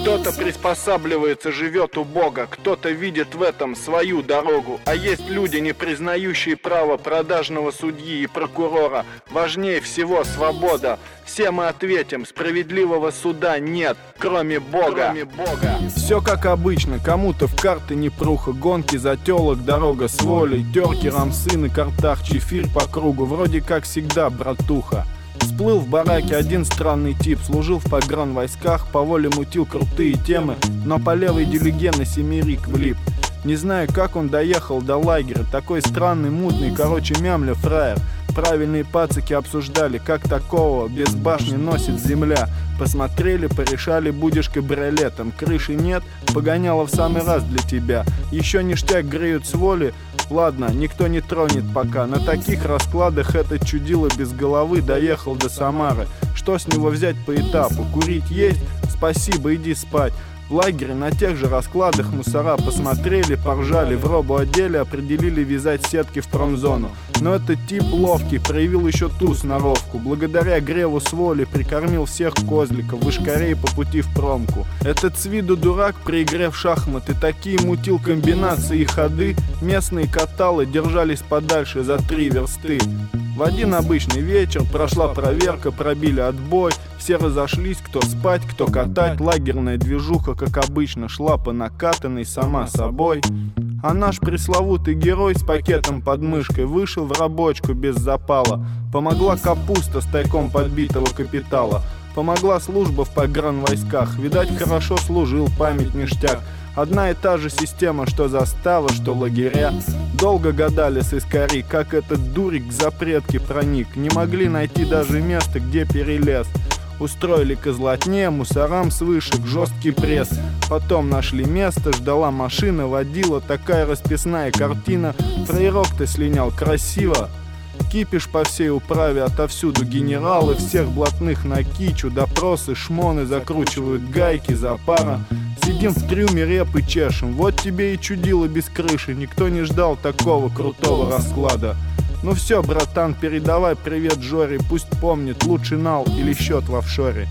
Кто-то приспосабливается, живет у Бога, кто-то видит в этом свою дорогу. А есть люди, не признающие право продажного судьи и прокурора. Важнее всего свобода. Все мы ответим, справедливого суда нет, кроме Бога. Все как обычно, кому-то в карты непруха, гонки за тёлок, дорога с волей, терки, рамсы на картах, чефир по кругу, вроде как всегда, братуха. Всплыл в бараке один странный тип, служил в погранвойсках, по воле мутил крутые темы, но по левой дюльге на семерик влип. Не знаю, как он доехал до лагеря, такой странный, мутный, короче, мямля фраер. Правильные пацаки обсуждали, как такого без башни носит земля. Посмотрели, порешали, будешь кабриолетом. Крыши нет, погоняло в самый раз для тебя. Еще ништяк греют с воли. Ладно, никто не тронет пока. На таких раскладах этот чудило без головы доехал до Самары. Что с него взять по этапу? Курить есть? Спасибо, иди спать. В лагере на тех же раскладах мусора посмотрели, поржали, в робу одели, определили вязать сетки в промзону. Но этот тип ловкий, проявил еще ту сноровку. Благодаря греву с воли прикормил всех козликов, вышкарей по пути в промку. Этот с виду дурак при игре в шахматы такие мутил комбинации и ходы, местные каталы держались подальше за 3 версты. В один обычный вечер прошла проверка, пробили отбой, все разошлись, кто спать, кто катать, лагерная движуха, как обычно, шла по накатанной сама собой. А наш пресловутый герой с пакетом под мышкой вышел в рабочку без запала. Помогла капуста с тайком подбитого капитала. Помогла служба в погранвойсках, видать, хорошо служил, память ништяк. Одна и та же система, что застава, что лагеря. Долго гадали сыскари, как этот дурик к запретке проник. Не могли найти даже место, где перелез. Устроили козлотне, мусорам с вышек, жесткий пресс. Потом нашли место, ждала машина, водила, такая расписная картина. Фрейрок-то слинял красиво. Кипиш по всей управе, отовсюду генералы, всех блатных на кичу, допросы, шмоны, закручивают гайки за пара. Сидим в трюме, репы чешем, вот тебе и чудило без крыши, никто не ждал такого крутого расклада. Ну все, братан, передавай привет Жоре, пусть помнит, лучший нал или счет в офшоре.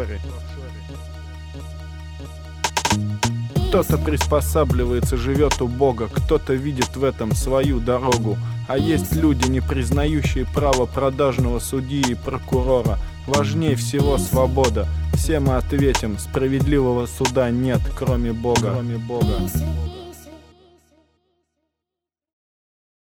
Кто-то приспосабливается, живет у Бога, кто-то видит в этом свою дорогу. А есть люди, не признающие право продажного судьи и прокурора. Важнее всего свобода. Все мы ответим, справедливого суда нет, кроме Бога.